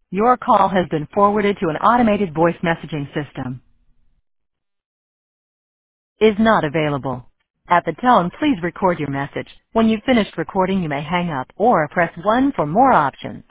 Your call has been forwarded to an automated voice messaging system. Is not available. At the tone, please record your message. When you've finished recording, you may hang up or press 1 for more options.